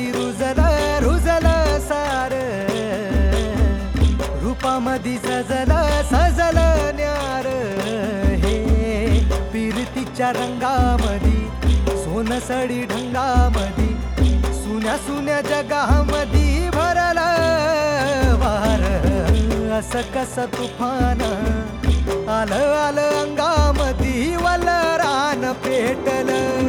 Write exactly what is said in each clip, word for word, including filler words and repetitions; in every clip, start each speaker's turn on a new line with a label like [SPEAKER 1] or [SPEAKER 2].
[SPEAKER 1] रूपामधी रुजल रुजल सार, रूपामधी सजल सजल न्यार. हे पिरतीच्या रंगामधी सोनसडी ढंगामधी सुन्या सुन्या जगामधी भरल वार. असं कसं तुफान आलं आलं अंगामधी वलरान पेटलं.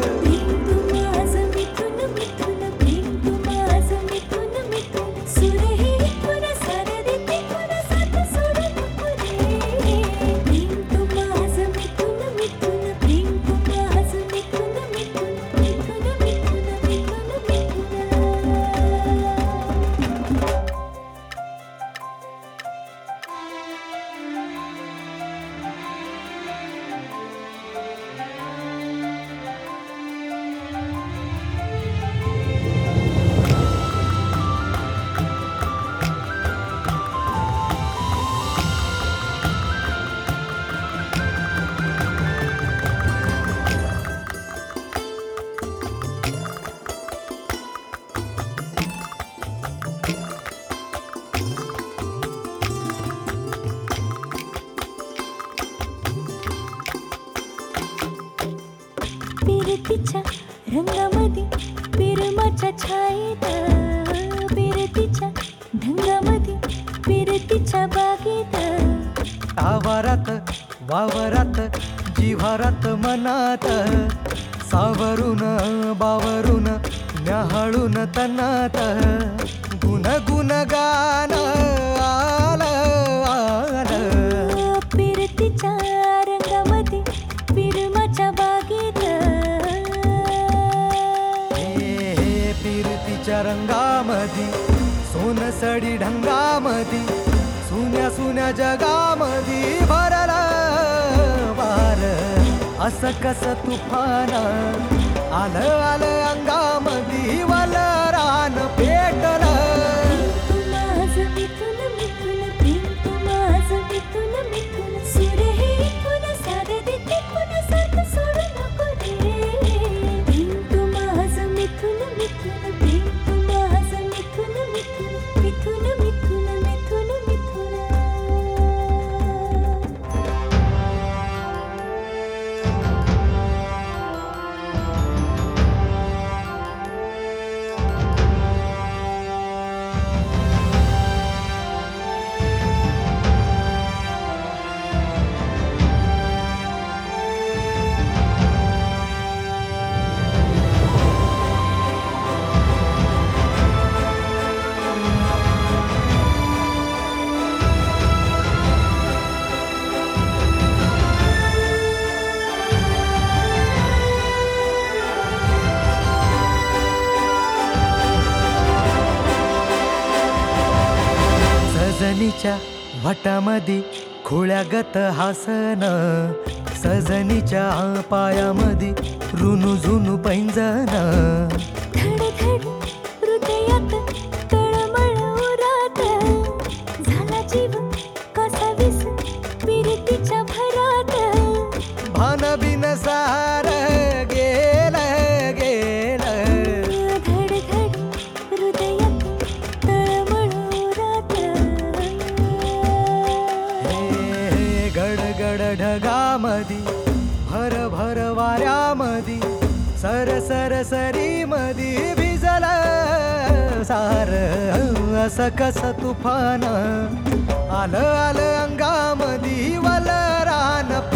[SPEAKER 2] पिरतीच्या रंगामध्ये पिरमाच्या छायेत, पिरतीच्या ढंगामध्ये पिरतीच्या बागेत.
[SPEAKER 1] आवारात वावरात जिव्हारात मनात सावरून बावरून न्याहाळून तनात गुणगुण गान आलं आलं.
[SPEAKER 2] पिरतीच्या रंगामध्ये पिरमाच्या बागेत,
[SPEAKER 1] पिरतीच्या रंगामधी सोनसडी ढंगामधी सुन्या सुन्या जगामधी भरला वार. असं कसं तुफान आलं आलं अंगामधी वलरान पेटलं. सजनीच्या वटामधी खुळ्यागत हासन, सजनीच्या पायामधी रुनु झुनु पैंजन.
[SPEAKER 2] धड धड हृदयात तळमळ उरात, झाला जीव कसा विस पिरतीच्या भरात.
[SPEAKER 1] भान बिन सार गेलं गेलं.
[SPEAKER 2] धड धड हृदयात तळमळ उरात.
[SPEAKER 1] हे गडगड ढगामधी भर भर वाऱ्यामधी सर सर सरीमधी भिजलं सार. असं कसं तुफान आलं आलं अंगामधी वलरान